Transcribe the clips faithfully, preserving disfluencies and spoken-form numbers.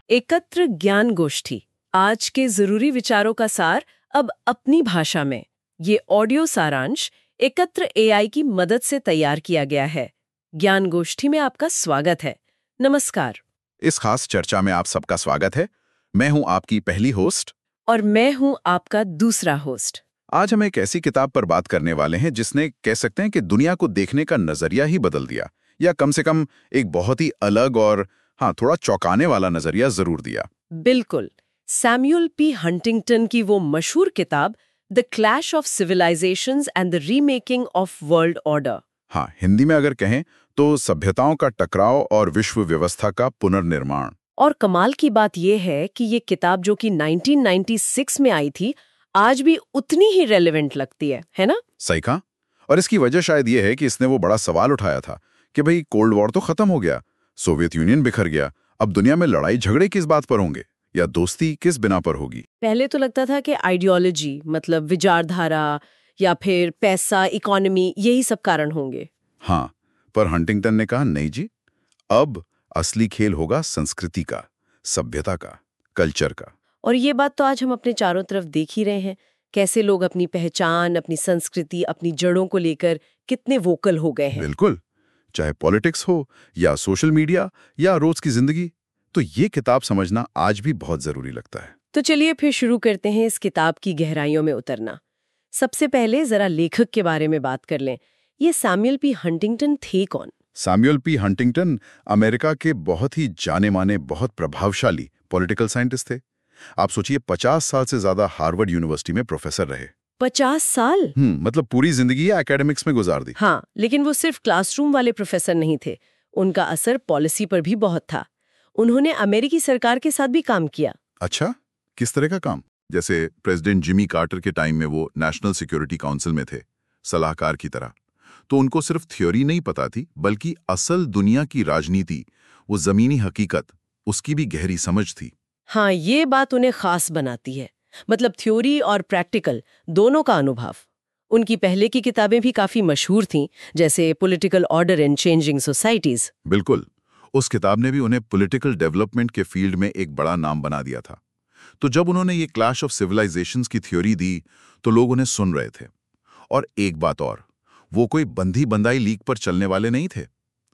एकत्र ज्ञान गोष्ठी, आज के जरूरी विचारों का सार अब अपनी भाषा में। ये ऑडियो सारांश एकत्र एआई की मदद से तैयार किया गया है। ज्ञान गोष्ठी में आपका स्वागत है। नमस्कार। इस खास चर्चा में आप सबका स्वागत है। मैं हूं आपकी पहली होस्ट और मैं हूं आपका दूसरा होस्ट। आज हम एक ऐसी किताब पर बात करने वाले हैं जिसने कह सकते हैं कि दुनिया को देखने का नजरिया ही बदल दिया, या कम से कम एक बहुत ही अलग और हाँ थोड़ा चौंकाने वाला नजरिया जरूर दिया। बिल्कुल, सैमुअल पी हंटिंगटन की वो मशहूर किताब the clash of civilizations and the remaking of world order. हाँ, हिंदी में अगर कहें तो सभ्यताओं का टकराव और विश्व व्यवस्था का पुनर्निर्माण। और कमाल की बात यह है कि ये किताब जो कि नाइनटीन नाइंटी सिक्स में आई थी, आज भी उतनी ही रेलेवेंट लगती है, है ना? सही कहा। और इसकी वजह शायद ये है कि इसने वो बड़ा सवाल उठाया था कि भाई कोल्ड वॉर तो खत्म हो गया, सोवियत यूनियन बिखर गया, अब दुनिया में लड़ाई झगड़े किस बात पर होंगे या दोस्ती किस बिना पर होगी। पहले तो लगता था कि आइडियोलॉजी मतलब विचारधारा या फिर पैसा, इकोनॉमी, यही सब कारण होंगे। हाँ, पर हंटिंगटन ने कहा नहीं जी, अब असली खेल होगा संस्कृति का, सभ्यता का, कल्चर का। और ये बात तो आज हम अपने चारों तरफ देख ही रहे हैं, कैसे लोग अपनी पहचान, अपनी संस्कृति, अपनी जड़ों को लेकर कितने वोकल हो गए हैं। बिल्कुल, चाहे पॉलिटिक्स हो या सोशल मीडिया या रोज की जिंदगी, तो ये किताब समझना आज भी बहुत जरूरी लगता है। तो चलिए फिर शुरू करते हैं इस किताब की गहराइयों में उतरना। सबसे पहले जरा लेखक के बारे में बात कर लें। ये सैमुअल पी हंटिंगटन थे कौन? सैमुअल पी हंटिंगटन अमेरिका के बहुत ही जाने माने, बहुत प्रभावशाली पॉलिटिकल साइंटिस्ट थे। आप सोचिए, पचास साल से ज्यादा हार्वर्ड यूनिवर्सिटी में प्रोफेसर रहे। पचास साल? हम्म मतलब पूरी जिंदगी एकेडमिक्स में गुजार दी। हाँ, लेकिन वो सिर्फ क्लासरूम वाले प्रोफेसर नहीं थे, उनका असर पॉलिसी पर भी बहुत था। उन्होंने अमेरिकी सरकार के साथ भी काम किया। अच्छा, किस तरह का काम? जैसे प्रेसिडेंट जिमी कार्टर के टाइम में वो नेशनल सिक्योरिटी काउंसिल में थे, सलाहकार की तरह। तो उनको सिर्फ थ्योरी नहीं पता थी, बल्कि असल दुनिया की राजनीति, वो जमीनी हकीकत, उसकी भी गहरी समझ थी। हाँ, ये बात उन्हें खास बनाती है, मतलब थ्योरी और प्रैक्टिकल दोनों का अनुभव। उनकी पहले की किताबें भी काफी मशहूर थीं, जैसे political order in changing societies. बिल्कुल, उस किताब ने भी उन्हें पॉलिटिकल डेवलपमेंट के फील्ड में एक बड़ा नाम बना दिया था। तो जब उन्होंने ये क्लैश ऑफ सिविलाइजेशंस की थ्योरी दी, तो लोग उन्हें सुन रहे थे। और एक बात और, वो कोई बंधी बंधाई लीक पर चलने वाले नहीं थे।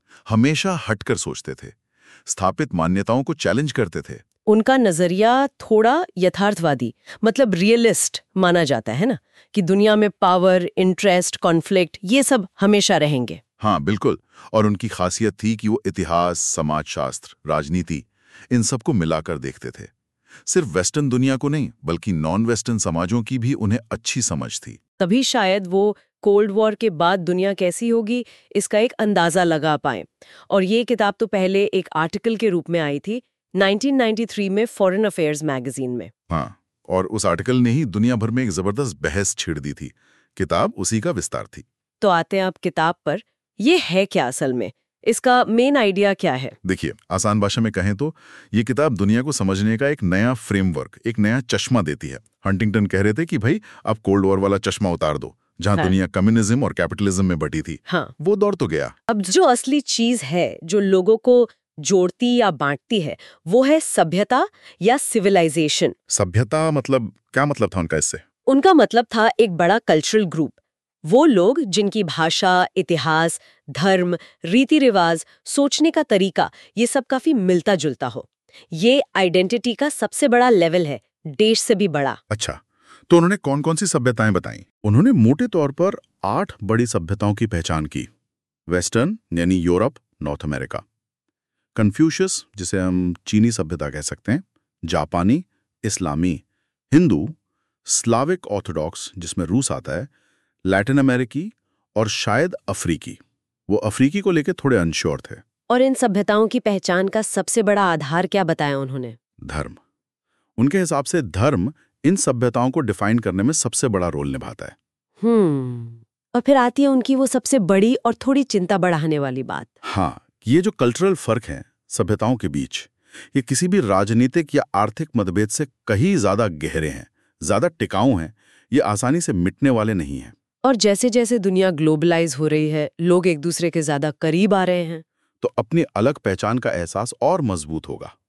हमेशा हटकर सोचते थे, स्थापित मान्यताओं को चैलेंज करते थे। उनका नजरिया थोड़ा यथार्थवादी, मतलब रियलिस्ट माना जाता है ना, कि दुनिया में पावर, इंटरेस्ट, कॉन्फ्लिक्ट, ये सब हमेशा रहेंगे। हाँ बिल्कुल, और उनकी खासियत थी कि वो इतिहास, समाजशास्त्र, राजनीति, इन सबको मिलाकर देखते थे। सिर्फ वेस्टर्न दुनिया को नहीं, बल्कि नॉन वेस्टर्न समाजों की भी उन्हें अच्छी समझ थी। तभी शायद वो कोल्ड वॉर के बाद दुनिया कैसी होगी, इसका एक अंदाजा लगा पाए। और ये किताब तो पहले एक आर्टिकल के रूप में आई थी नाइनटीन नाइंटी थ्री में फॉरेन अफेयर्स मैगजीन में। हाँ, और उस आर्टिकल ने ही दुनिया भर में एक जबरदस्त बहस छेड़ दी थी। किताब उसी का विस्तार थी। तो आते हैं अब किताब पर। ये है क्या असल में, इसका मेन आइडिया क्या है? देखिए, आसान भाषा में कहें तो ये किताब दुनिया को समझने का एक नया फ्रेमवर्क, एक नया चश्मा देती है। हंटिंगटन कह रहे थे कि भाई आप कोल्ड वॉर वाला चश्मा उतार दो, जहां हाँ। दुनिया कम्युनिज्म और कैपिटलिज्म में बटी थी। हाँ। वो दौर तो गया। अब जो असली चीज है, जो लोगों को जोड़ती या बांटती है, वो है सभ्यता या सिविलाइजेशन। सभ्यता मतलब क्या मतलब था उनका इससे? उनका मतलब था एक बड़ा कल्चरल ग्रुप, वो लोग जिनकी भाषा, इतिहास, धर्म, रीति रिवाज, सोचने का तरीका, ये सब काफी मिलता जुलता हो। ये आइडेंटिटी का सबसे बड़ा लेवल है, देश से भी बड़ा। अच्छा, तो उन्होंने कौन कौन सी सभ्यताएं बताई? उन्होंने मोटे तौर पर आठ बड़ी सभ्यताओं की पहचान की। वेस्टर्न यानी यूरोप, नॉर्थ अमेरिका, कन्फ्यूशियस जिसे हम चीनी सभ्यता कह सकते हैं, जापानी, इस्लामी, हिंदू, स्लाविक ऑर्थोडॉक्स जिसमें रूस आता है, लैटिन अमेरिकी और शायद अफ्रीकी। वो अफ्रीकी को लेकर थोड़े अनश्योर थे। और इन सभ्यताओं की पहचान का सबसे बड़ा आधार क्या बताया उन्होंने? धर्म। उनके हिसाब से धर्म इन सभ्यताओं को डिफाइन करने में सबसे बड़ा रोल निभाता है। हम्म और फिर आती है उनकी वो सबसे बड़ी और थोड़ी चिंता बढ़ाने वाली बात। हाँ, ये जो कल्चरल फर्क है सभ्यताओं के बीच, ये किसी भी राजनीतिक या आर्थिक मतभेद से कहीं ज्यादा गहरे हैं, ज्यादा टिकाऊ हैं, ये आसानी से मिटने वाले नहीं हैं। और जैसे जैसे दुनिया ग्लोबलाइज हो रही है, लोग एक दूसरे के ज्यादा करीब आ रहे हैं, तो अपनी अलग पहचान का एहसास और मजबूत होगा।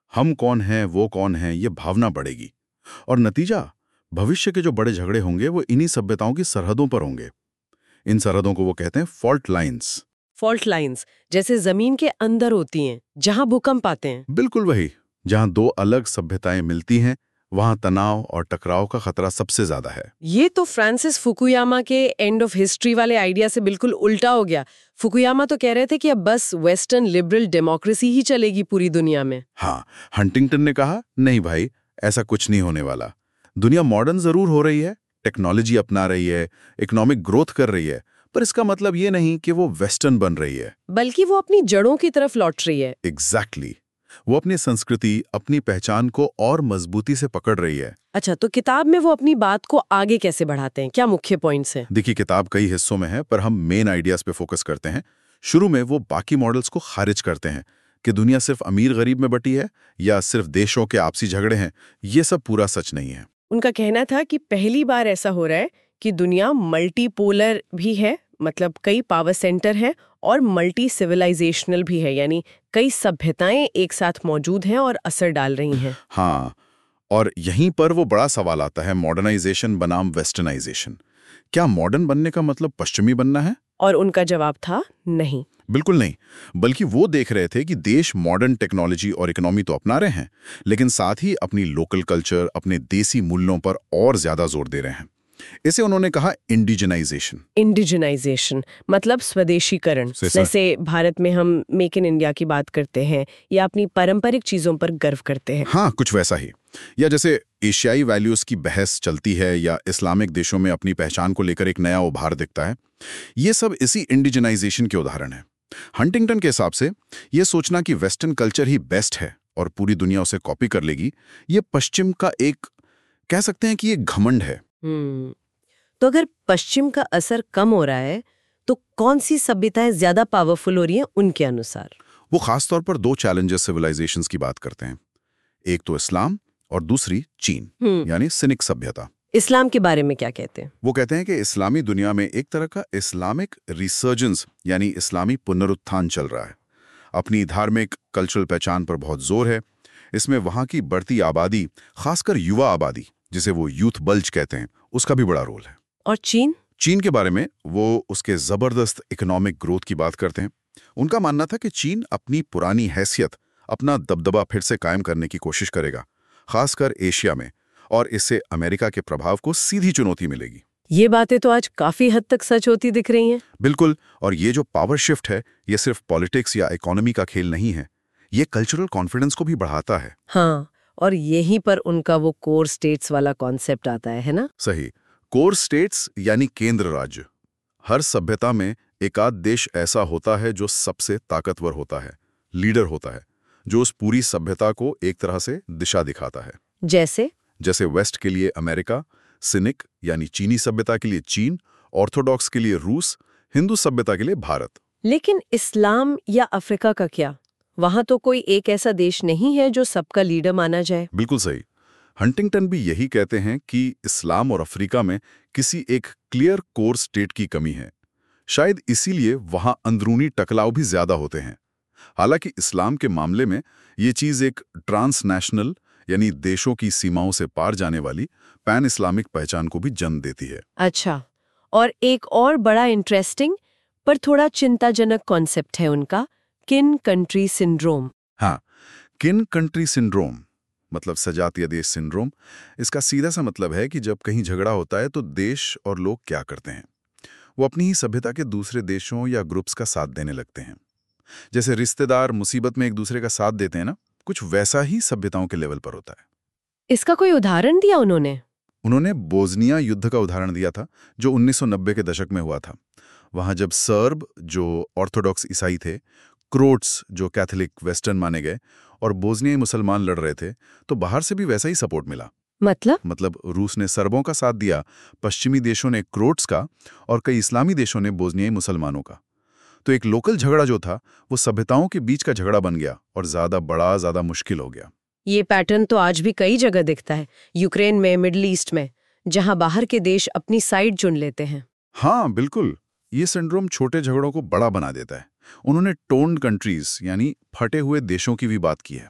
हम कौन हैं, वो कौन हैं, ये भावना बढ़ेगी। और नतीजा, भविष्य के जो बड़े झगड़े होंगे वो इन्हीं सभ्यताओं की सरहदों पर होंगे। इन सरहदों को वो कहते हैं फॉल्ट लाइंस। फॉल्ट लाइंस जैसे जमीन के अंदर होती हैं, जहां भूकंप आते हैं। बिल्कुल वही, जहां दो अलग सभ्यताएं मिलती हैं, वहां तनाव और टकराव का खतरा सबसे ज्यादा है। ये तो फ्रांसिस फुकुयामा के एंड ऑफ हिस्ट्री वाले आइडिया से बिल्कुल उल्टा हो गया। फुकुयामा तो कह रहे थे कि अब बस वेस्टर्न लिबरल डेमोक्रेसी ही चलेगी पूरी दुनिया में। हाँ, हंटिंगटन ने कहा, नहीं भाई, ऐसा कुछ नहीं होने वाला। दुनिया मॉडर्न जरूर हो रही है, टेक्नोलॉजी अपना रही है, इकोनॉमिक ग्रोथ कर रही है, पर इसका मतलब ये नहीं कि वो वेस्टर्न बन रही है, बल्कि वो अपनी जड़ों की तरफ लौट रही है। Exactly exactly. वो अपनी संस्कृति, अपनी पहचान को और मजबूती से पकड़ रही है। अच्छा, तो किताब में वो अपनी बात को आगे कैसे बढ़ाते हैं? क्या मुख्य पॉइंट्स हैं? देखिए, किताब कई हिस्सों में है, पर हम मेन आइडियाज पे फोकस करते हैं। शुरू में वो बाकी मॉडल्स को खारिज करते हैं कि दुनिया सिर्फ अमीर गरीब में बटी है या सिर्फ देशों के आपसी झगड़े हैं। ये सब पूरा सच नहीं है। उनका कहना था कि पहली बार ऐसा हो रहा है कि दुनिया मल्टीपोलर भी है, मतलब कई पावर सेंटर हैं, और मल्टी सिविलाइजेशनल भी है, यानी कई सभ्यताएं एक साथ मौजूद हैं और असर डाल रही हैं। हाँ, और यहीं पर वो बड़ा सवाल आता है, मॉडर्नाइजेशन बनाम वेस्टर्नाइजेशन। क्या मॉडर्न बनने का मतलब पश्चिमी बनना है? और उनका जवाब था नहीं, बिल्कुल नहीं। बल्कि वो देख रहे थे कि देश मॉडर्न टेक्नोलॉजी और इकोनॉमी तो अपना रहे हैं, लेकिन साथ ही अपनी लोकल कल्चर, अपने देसी मूल्यों पर और ज्यादा जोर दे रहे हैं। इसे उन्होंने कहा इंडिजिनाइजेशन। इंडिजिनाइजेशन मतलब स्वदेशीकरण। जैसे भारत में हम मेक इन इंडिया की बात करते हैं या अपनी पारंपरिक चीजों पर गर्व करते हैं। हाँ, कुछ वैसा ही। या जैसे एशियाई वैल्यूज की बहस चलती है, या इस्लामिक देशों में अपनी पहचान को लेकर एक नया उभार दिखता है। ये सब इसी इंडिजिनाइजेशन के उदाहरण है। हंटिंगटन के हिसाब से ये सोचना कि वेस्टर्न कल्चर ही बेस्ट है और पूरी दुनिया उसे कॉपी कर लेगी, ये पश्चिम का एक, कह सकते हैं कि ये घमंड है। हम्म तो अगर पश्चिम का असर कम हो रहा है, तो कौन सी सभ्यताएं ज्यादा पावरफुल हो रही हैं उनके अनुसार? वो खासतौर पर दो चैलेंजेस सिविलाइजेशंस की बात करते हैं। एक तो इस्लाम और दूसरी चीन, यानी सिनिक सभ्यता। इस्लाम के बारे में क्या कहते हैं? वो कहते हैं कि इस्लामी दुनिया में एक तरह का इस्लामिक रिसर्जेंस, यानी इस्लामी पुनरुत्थान चल रहा है। अपनी धार्मिक कल्चरल पहचान पर बहुत जोर है। इसमें वहां की बढ़ती आबादी, खासकर युवा आबादी, जिसे वो यूथ बल्ज कहते हैं, उसका भी बड़ा रोल है। और चीन? चीन के बारे में वो उसके जबरदस्त इकोनॉमिक ग्रोथ की बात करते हैं। उनका मानना था कि चीन अपनी पुरानी हैसियत, अपना दबदबा फिर से कायम करने की कोशिश करेगा, खासकर एशिया में, और इससे अमेरिका के प्रभाव को सीधी चुनौती मिलेगी। ये बातें तो आज काफी हद तक सच होती दिख रही हैं। बिल्कुल, और ये जो पावर शिफ्ट है, ये सिर्फ पॉलिटिक्स या इकोनॉमी का खेल नहीं है, ये कल्चरल कॉन्फिडेंस को भी बढ़ाता है। हाँ, और यहीं पर उनका वो कोर स्टेट्स वाला कॉन्सेप्ट आता है, है ना? सही, कोर स्टेट्स यानी केंद्र राज्य। हर सभ्यता में एकाध देश ऐसा होता है जो सबसे ताकतवर होता है, लीडर होता है, जो उस पूरी सभ्यता को एक तरह से दिशा दिखाता है। जैसे जैसे वेस्ट के लिए अमेरिका, सिनिक यानी चीनी सभ्यता के लिए चीन, ऑर्थोडॉक्स के लिए रूस, हिंदू सभ्यता के लिए भारत। लेकिन इस्लाम या अफ्रीका का क्या? वहां तो कोई एक ऐसा देश नहीं है जो सबका लीडर माना जाए। बिल्कुल सही। हंटिंगटन भी यही कहते हैं कि इस्लाम और अफ्रीका में किसी एक क्लियर कोर स्टेट की कमी है। शायद इसीलिए वहां अंदरूनी टकराव भी ज्यादा होते हैं। हालांकि इस्लाम के मामले में ये चीज एक ट्रांसनेशनल, यानी देशों की सीमाओं से पार जाने वाली पैन इस्लामिक पहचान को भी जन्म देती है। अच्छा, और एक और बड़ा इंटरेस्टिंग पर थोड़ा चिंताजनक कॉन्सेप्ट है उनका, किन कंट्री सिंड्रोम। हाँ, किन कंट्री सिंड्रोम मतलब सजातीय देश सिंड्रोम। इसका सीधा सा मतलब है कि जब कहीं झगड़ा होता है तो देश और लोग क्या करते हैं, वो अपनी ही सभ्यता के दूसरे देशों या ग्रुप्स का साथ देने लगते हैं। जैसे रिश्तेदार मुसीबत में एक दूसरे का साथ देते हैं ना, कुछ वैसा ही सभ्यताओं के लेवल पर होता है। इसका कोई उदाहरण दिया उन्होंने? उन्होंने बोस्निया युद्ध का उदाहरण दिया था, जो उन्नीस सौ नब्बे के दशक में हुआ था। वहां जब सर्ब, जो ऑर्थोडॉक्स ईसाई थे, क्रोट्स, जो कैथोलिक वेस्टर्न माने गए, और बोस्नियाई मुसलमान लड़ रहे थे, तो बाहर से भी वैसा ही सपोर्ट मिला। मतलब मतलब रूस ने सर्बों का साथ दिया, पश्चिमी देशों ने क्रोट्स का, और कई इस्लामी देशों ने बोस्नियाई मुसलमानों का। तो एक लोकल झगड़ा जो था वो सभ्यताओं के बीच का झगड़ा बन गया और ज्यादा बड़ा, ज्यादा मुश्किल हो गया। ये पैटर्न तो आज भी कई जगह दिखता है, यूक्रेन में, मिडिल ईस्ट में, जहां बाहर के देश अपनी साइड चुन लेते हैं। हाँ बिल्कुल, ये सिंड्रोम छोटे झगड़ों को बड़ा बना देता है। उन्होंने टोन्ड कंट्रीज यानी फटे हुए देशों की भी बात की है।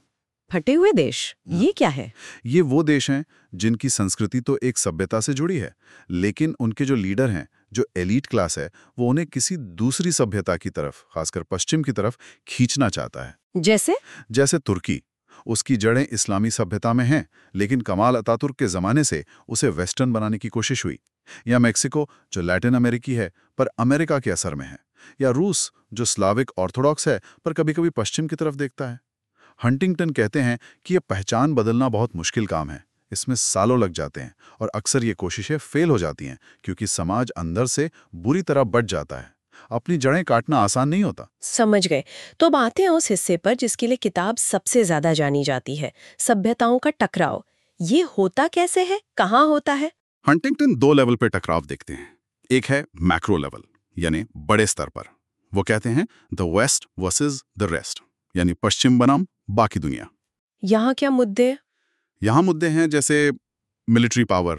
फटे हुए देश, ये क्या है? ये वो देश हैं जिनकी संस्कृति तो एक सभ्यता से जुड़ी है, लेकिन उनके जो लीडर हैं, जो एलीट क्लास है, वो उन्हें किसी दूसरी सभ्यता की तरफ, खासकर पश्चिम की तरफ खींचना चाहता है। जैसे? जैसे तुर्की, उसकी जड़ें इस्लामी सभ्यता में हैं, लेकिन कमाल अतातुर्क के जमाने से उसे वेस्टर्न बनाने की कोशिश हुई। या मेक्सिको, जो लैटिन अमेरिकी है पर अमेरिका के असर में है। या रूस, जो स्लाविक ऑर्थोडॉक्स है पर कभी-कभी पश्चिम की तरफ देखता है। हंटिंगटन कहते हैं कि यह पहचान बदलना बहुत मुश्किल काम है, इसमें सालों लग जाते हैं और अक्सर ये कोशिशें फेल हो जाती हैं क्योंकि समाज अंदर से बुरी तरह बट जाता है। अपनी जड़ें काटना आसान नहीं होता। समझ गए। तो अब आते हैं उस हिस्से पर जिसके लिए किताब सबसे ज्यादा जानी जाती है, सभ्यताओं का टकराव। ये होता कैसे है, कहाँ होता है? हंटिंगटन दो लेवल पे टकराव देखते हैं। एक है मैक्रो लेवल, यानी बड़े स्तर पर। वो कहते हैं the west versus the rest, यानी पश्चिम बनाम बाकी दुनिया। यहाँ क्या मुद्दे? यहाँ मुद्दे हैं जैसे मिलिट्री पावर,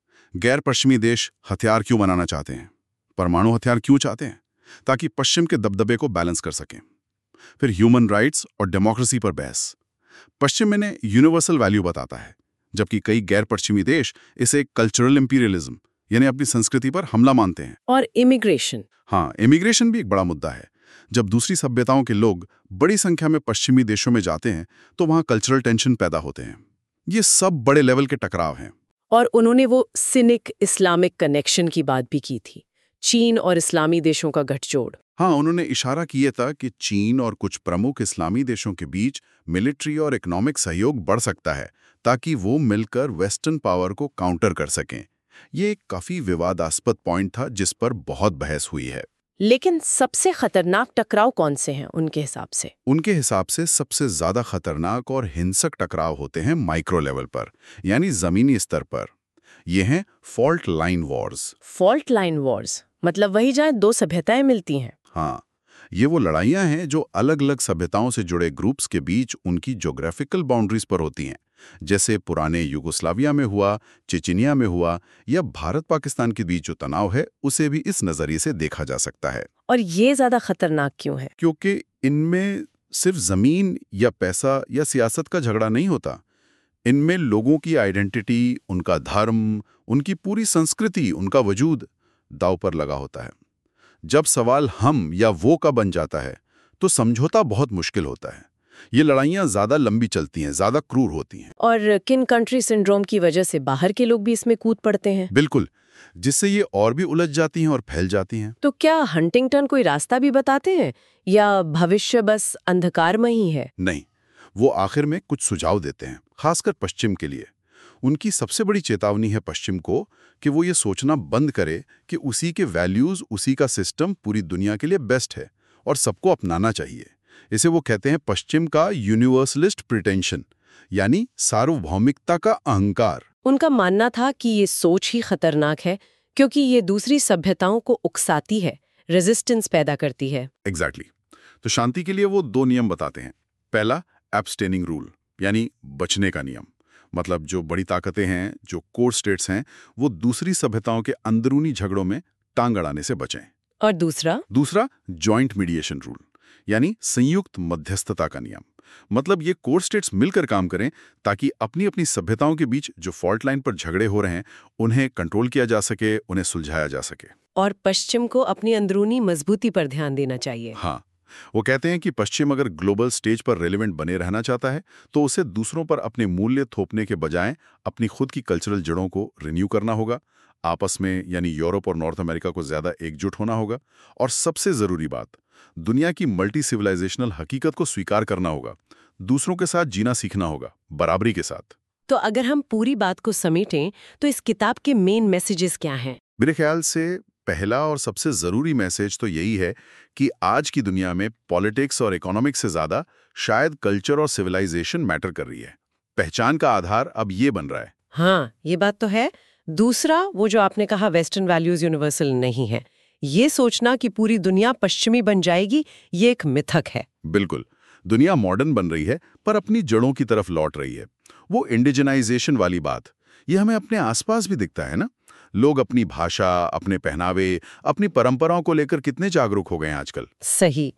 गैर पश्चिमी देश हथियार क्यों बनाना चाहते हैं, परमाणु हथियार क्यों चाहते हैं, ताकि पश्चिम के दबदबे को बैलेंस कर सकें। फिर ह्यूमन राइट्स और डेमोक्रेसी पर बहस। पश्चिम में यूनिवर्सल वैल्यू बताता है, जबकि कई गैर पश्चिमी देश इसे कल्चरल इंपीरियलिज्म, यानी अपनी संस्कृति पर हमला मानते हैं। और इमिग्रेशन? हाँ, इमिग्रेशन भी एक बड़ा मुद्दा है। जब दूसरी सभ्यताओं के लोग बड़ी संख्या में पश्चिमी देशों में जाते हैं तो वहाँ कल्चरल टेंशन पैदा होते हैं। ये सब बड़े लेवल के टकराव हैं। और उन्होंने वो सिनिक इस्लामिक कनेक्शन की बात भी की थी, चीन और इस्लामी देशों का गठजोड़। हाँ, उन्होंने इशारा किया था कि चीन और कुछ प्रमुख इस्लामी देशों के बीच मिलिट्री और इकोनॉमिक सहयोग बढ़ सकता है ताकि वो मिलकर वेस्टर्न पावर को काउंटर कर सकें। ये एक काफी विवादास्पद पॉइंट था जिस पर बहुत बहस हुई है। लेकिन सबसे खतरनाक टकराव कौन से हैं उनके हिसाब से? उनके हिसाब से सबसे ज्यादा खतरनाक और हिंसक टकराव होते हैं माइक्रो लेवल पर, यानी जमीनी स्तर पर। ये हैं fault line wars. Fault line wars मतलब वही जहाँ दो सभ्यताएं मिलती हैं। हाँ, ये वो लड़ाइयां हैं जो अलग अलग सभ्यताओं से जुड़े ग्रुप्स के बीच उनकी ज्योग्राफिकल बाउंड्रीज पर होती हैं, जैसे पुराने युगोस्लाविया में हुआ, चेचिनिया में हुआ, या भारत पाकिस्तान के बीच जो तनाव है उसे भी इस नजरिए से देखा जा सकता है। और ये ज्यादा खतरनाक क्यों है? क्योंकि इनमें सिर्फ जमीन या पैसा या सियासत का झगड़ा नहीं होता, इनमें लोगों की आइडेंटिटी, उनका धर्म, उनकी पूरी संस्कृति, उनका वजूद दांव पर लगा होता है। जब सवाल हम या वो का बन जाता है तो समझौता बहुत मुश्किल होता है। ये लड़ाइयां ज्यादा लंबी चलती हैं, ज्यादा क्रूर होती हैं। और किन कंट्री सिंड्रोम की वजह से बाहर के लोग भी इसमें कूद पड़ते हैं। बिल्कुल, जिससे ये और भी उलझ जाती हैं और फैल जाती हैं। तो क्या हंटिंगटन कोई रास्ता भी बताते हैं या भविष्य बस अंधकारमय ही है? नहीं, वो आखिर में कुछ सुझाव देते हैं, खासकर पश्चिम के लिए। उनकी सबसे बड़ी चेतावनी है पश्चिम को कि वो ये सोचना बंद करे कि उसी के वैल्यूज, उसी का सिस्टम पूरी दुनिया के लिए बेस्ट है और सबको अपनाना चाहिए। इसे वो कहते हैं पश्चिम का यूनिवर्सलिस्ट प्रिटेंशन, यानी सार्वभौमिकता का अहंकार। उनका मानना था कि ये सोच ही खतरनाक है क्योंकि ये दूसरी सभ्यताओं को उकसाती है, रेजिस्टेंस पैदा करती है। Exactly exactly. तो शांति के लिए वो दो नियम बताते हैं। पहला, एब्स्टेनिंग रूल, यानी बचने का नियम। मतलब जो बड़ी ताकतें हैं, जो कोर स्टेट्स हैं, वो दूसरी सभ्यताओं के अंदरूनी झगड़ों में टांग अड़ाने से बचें। और दूसरा दूसरा जॉइंट मीडिएशन रूल, यानी संयुक्त मध्यस्थता का नियम। मतलब ये कोर स्टेट्स मिलकर काम करें ताकि अपनी अपनी सभ्यताओं के बीच जो फॉल्ट लाइन पर झगड़े हो रहे हैं उन्हें कंट्रोल किया जा सके, उन्हें सुलझाया जा सके। और पश्चिम को अपनी अंदरूनी मजबूती पर ध्यान देना चाहिए। हाँ, वो कहते हैं कि पश्चिम अगर ग्लोबल स्टेज पर रेलेवेंट बने रहना चाहता है तो उसे दूसरों पर अपने मूल्य थोपने के बजाय अपनी खुद की कल्चरल जड़ों को रिन्यू करना होगा। आपस में, यानी यूरोप और नॉर्थ अमेरिका को ज्यादा एकजुट होना होगा। और सबसे जरूरी बात, दुनिया की मल्टी सिविलाइजेशनल हकीकत को स्वीकार करना होगा। दूसरों के साथ जीना सीखना होगा, बराबरी के साथ। तो अगर हम पूरी बात को समेटें तो इस किताब के मेन मैसेजेस क्या हैं? मेरे ख्याल से पहला और सबसे जरूरी मैसेज तो यही है कि आज की दुनिया में पॉलिटिक्स और इकोनॉमिक्स से ज्यादा शायद कल्चर और सिविलाइजेशन मैटर कर रही है। पहचान का आधार अब ये बन रहा है। हाँ, ये बात तो है। दूसरा, वो जो आपने कहा वेस्टर्न वैल्यूज यूनिवर्सल नहीं है, ये सोचना कि पूरी दुनिया पश्चिमी बन जाएगी, ये एक मिथक है। बिल्कुल, दुनिया मॉडर्न बन रही है पर अपनी जड़ों की तरफ लौट रही है। वो इंडिजिनाइजेशन वाली बात, ये हमें अपने आसपास भी दिखता है ना। लोग अपनी भाषा, अपने पहनावे, अपनी परंपराओं को लेकर कितने जागरूक हो गए हैं आजकल। सही।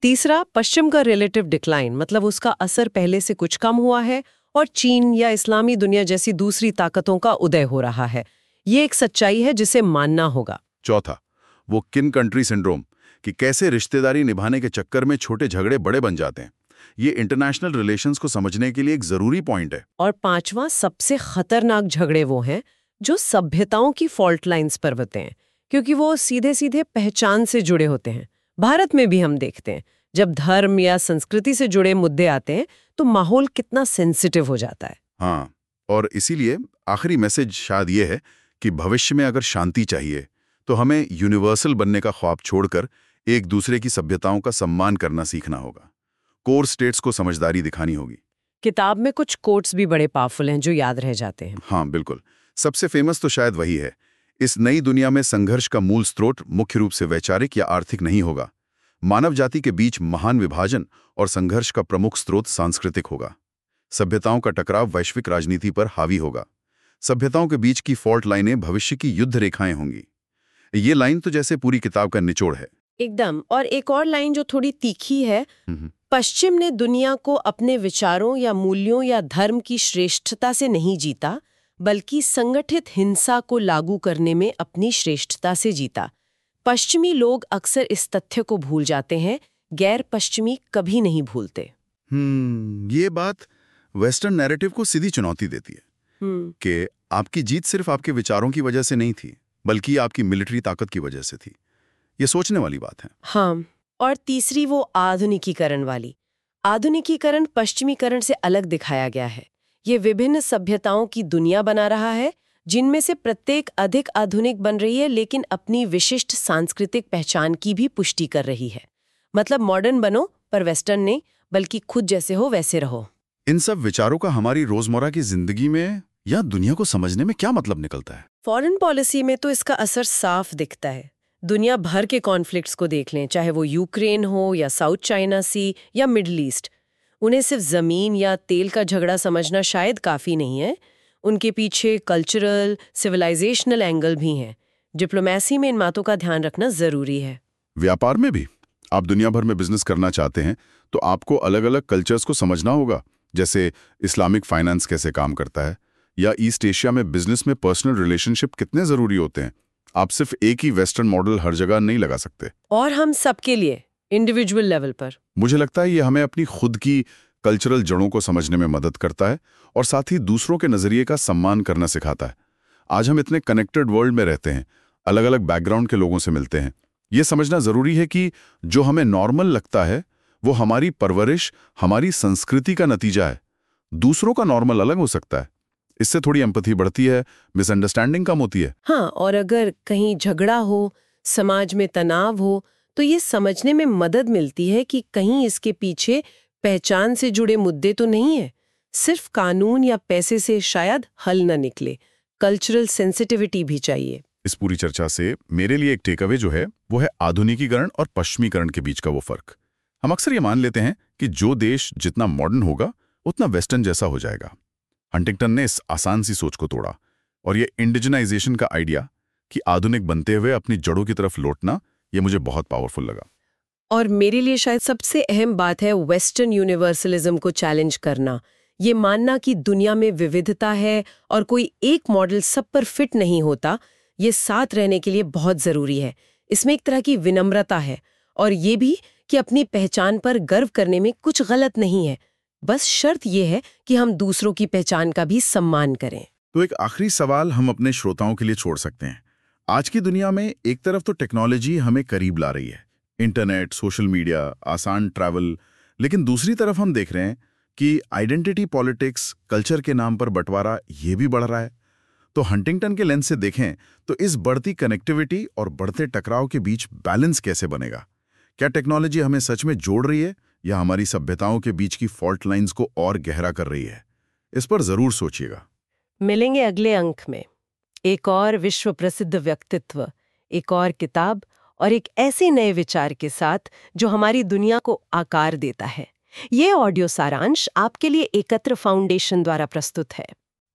तीसरा, पश्चिम का रिलेटिव डिक्लाइन, मतलब उसका असर पहले से कुछ कम हुआ है और चीन या इस्लामी दुनिया जैसी दूसरी ताकतों का उदय हो रहा है। ये एक सच्चाई है जिसे मानना होगा। चौथा, वो किन कंट्री सिंड्रोम, कि कैसे रिश्तेदारी निभाने के चक्कर में छोटे झगड़े बड़े बन जाते हैं। ये इंटरनेशनल रिलेशंस को समझने के लिए एक जरूरी पॉइंट है। और पांचवा, सबसे खतरनाक झगड़े वो हैं जो सभ्यताओं की फॉल्ट लाइंस पर होते हैं, क्योंकि वो सीधे सीधे पहचान से जुड़े होते हैं। भारत में भी हम देखते हैं, जब धर्म या संस्कृति से जुड़े मुद्दे आते हैं तो माहौल कितना सेंसिटिव हो जाता है। हाँ, और इसीलिए आखिरी मैसेज शायद ये है कि भविष्य में अगर शांति चाहिए तो हमें यूनिवर्सल बनने का ख्वाब छोड़कर एक दूसरे की सभ्यताओं का सम्मान करना सीखना होगा। कोर स्टेट्स को समझदारी दिखानी होगी। किताब में कुछ कोट्स भी बड़े पावरफुल हैं जो याद रह जाते हैं। हाँ बिल्कुल, सबसे फेमस तो शायद वही है, इस नई दुनिया में संघर्ष का मूल स्रोत मुख्य रूप से वैचारिक या आर्थिक नहीं होगा। मानव जाति के बीच महान विभाजन और संघर्ष का प्रमुख स्रोत सांस्कृतिक होगा। सभ्यताओं का टकराव वैश्विक राजनीति पर हावी होगा। सभ्यताओं के बीच की फॉल्ट लाइनें भविष्य की युद्ध रेखाएं होंगी। ये लाइन तो जैसे पूरी किताब का निचोड़ है एकदम। और एक और लाइन जो थोड़ी तीखी है, पश्चिम ने दुनिया को अपने विचारों या मूल्यों या धर्म की श्रेष्ठता से नहीं जीता, बल्कि संगठित हिंसा को लागू करने में अपनी श्रेष्ठता से जीता। पश्चिमी लोग अक्सर इस तथ्य को भूल जाते हैं, गैर पश्चिमी कभी नहीं भूलते। हम्म ये बात वेस्टर्न नैरेटिव को सीधी चुनौती देती है कि आपकी जीत सिर्फ आपके विचारों की वजह से नहीं थी, बल्कि आपकी मिलिट्री ताकत की वजह से थी। ये सोचने वाली बात है। हाँ, और तीसरी वो आधुनिकीकरण वाली। आधुनिकीकरण पश्चिमीकरण से अलग दिखाया गया है। ये विभिन्न सभ्यताओं की दुनिया बना रहा है, जिनमें से प्रत्येक अधिक आधुनिक बन रही है, लेकिन अपनी विशिष्ट सांस्कृतिक पहचान की भी पुष्टि कर रही है। मतलब मॉडर्न बनो पर वेस्टर्न नहीं, बल्कि खुद जैसे हो वैसे रहो। इन सब विचारों का हमारी रोजमर्रा की जिंदगी में या दुनिया को समझने में क्या मतलब निकलता है? फॉरेन पॉलिसी में तो इसका असर साफ दिखता है। दुनिया भर के कॉन्फ्लिक्ट्स को देख लें, चाहे वो यूक्रेन हो या साउथ चाइना सी या मिडल ईस्ट। उन्हें सिर्फ जमीन या तेल का झगड़ा समझना शायद काफी नहीं है। उनके पीछे कल्चरल, सिविलाइजेशनल एंगल भी हैं। डिप्लोमेसी में इन बातों का ध्यान रखना जरूरी है। व्यापार में भी आप दुनिया भर में बिजनेस करना चाहते हैं तो आपको अलग अलग कल्चर्स को समझना होगा, जैसे इस्लामिक फाइनेंस कैसे काम करता है, या ईस्ट एशिया में बिजनेस में पर्सनल रिलेशनशिप कितने जरूरी होते हैं। आप सिर्फ एक ही वेस्टर्न मॉडल हर जगह नहीं लगा सकते। और हम सबके लिए इंडिविजुअल लेवल पर। मुझे लगता है ये हमें अपनी खुद की कल्चरल जड़ों को समझने में मदद करता है और साथ ही दूसरों के नजरिए का सम्मान करना सिखाता है। आज हम इतने कनेक्टेड वर्ल्ड में रहते हैं, अलग अलग बैकग्राउंड के लोगों से मिलते हैं। ये समझना जरूरी है कि जो हमें नॉर्मल लगता है वो हमारी परवरिश, हमारी संस्कृति का नतीजा है। दूसरों का नॉर्मल अलग हो सकता है। इससे थोड़ी एम्पैथी बढ़ती है, मिसअंडरस्टैंडिंग कम होती है। हाँ, और अगर कहीं झगड़ा हो, समाज में तनाव हो, तो ये समझने में मदद मिलती है कि कहीं इसके पीछे पहचान से जुड़े मुद्दे तो नहीं है। सिर्फ कानून या पैसे से शायद हल न निकले, कल्चरल सेंसिटिविटी भी चाहिए। इस पूरी चर्चा से मेरे लिए एक टेकअवे जो है वो है आधुनिकीकरण और पश्चिमीकरण के बीच का वो फर्क। हम अक्सर ये मान लेते हैं कि जो देश जितना मॉडर्न होगा उतना वेस्टर्न जैसा हो जाएगा। हंटिंगटन ने इस आसान सी सोच को तोड़ा और ये इंडिजनाइजेशन का आइडिया कि आधुनिक बनते हुए अपनी जड़ों की तरफ लौटना, ये मुझे बहुत पावरफुल लगा। और मेरे लिए शायद सबसे अहम बात है वेस्टर्न यूनिवर्सलिज्म को चैलेंज करना। ये मानना कि दुनिया में विविधता है और कोई एक मॉडल सब पर फिट नहीं होता, ये साथ रहने के लिए बहुत जरूरी है। इसमें एक तरह की विनम्रता है और ये भी कि अपनी पहचान पर गर्व करने में कुछ गलत नहीं है। बस शर्त ये है कि हम दूसरों की पहचान का भी सम्मान करें। तो एक आखिरी सवाल हम अपने श्रोताओं के लिए छोड़ सकते हैं। आज की दुनिया में एक तरफ तो टेक्नोलॉजी हमें करीब ला रही है, इंटरनेट, सोशल मीडिया, आसान ट्रैवल, लेकिन दूसरी तरफ हम देख रहे हैं कि आइडेंटिटी पॉलिटिक्स, कल्चर के नाम पर बंटवारा ये भी बढ़ रहा है। तो हंटिंगटन के लेंस से देखें तो इस बढ़ती कनेक्टिविटी और बढ़ते टकराव के बीच बैलेंस कैसे बनेगा? क्या टेक्नोलॉजी हमें सच में जोड़ रही है या हमारी सभ्यताओं के बीच की फॉल्ट लाइंस को और गहरा कर रही है? इस पर जरूर सोचिएगा। मिलेंगे अगले अंक में एक और विश्व प्रसिद्ध व्यक्तित्व, एक और किताब और एक ऐसे नए विचार के साथ जो हमारी दुनिया को आकार देता है। ये ऑडियो सारांश आपके लिए एकत्र फाउंडेशन द्वारा प्रस्तुत है।